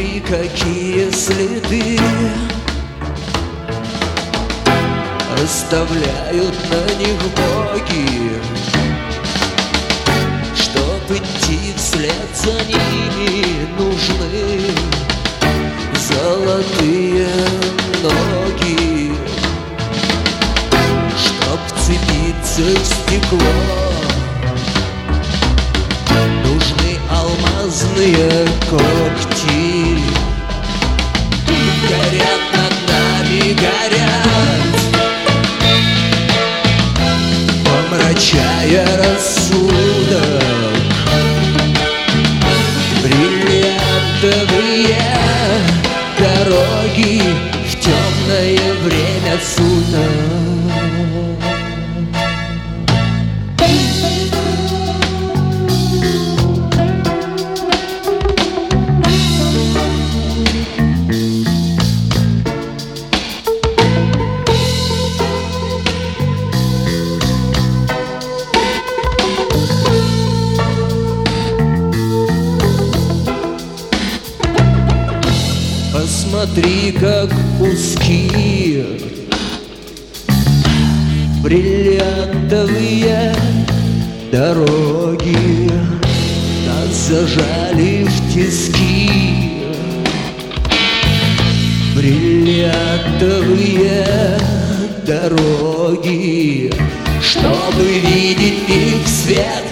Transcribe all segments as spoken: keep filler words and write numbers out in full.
Посмотри, какие следы оставляют на них боги. Чтоб идти вслед за ними, нужны золотые ноги. Чтоб вцепиться в стекло, нужны алмазные когти. Горят над нами, горят, помрачая рассудок, бриллиантовые дороги в темное время суток. Посмотри, как узкие бриллиантовые дороги нас зажали в тиски. Бриллиантовые дороги, чтобы видеть их свет,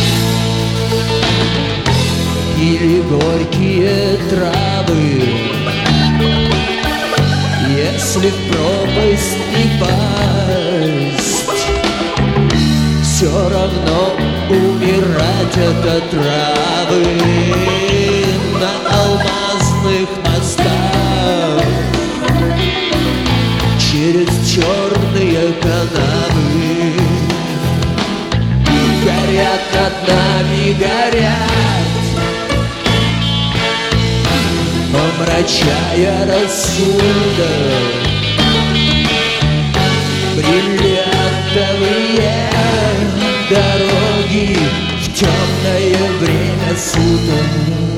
или горькие травы. Если в пропасть не пасть, все равно умирать от отравы. На алмазных мостах, через черные канавы, горят над нами, горят, помрачая рассудок, бриллиантовые дороги в темное время суток.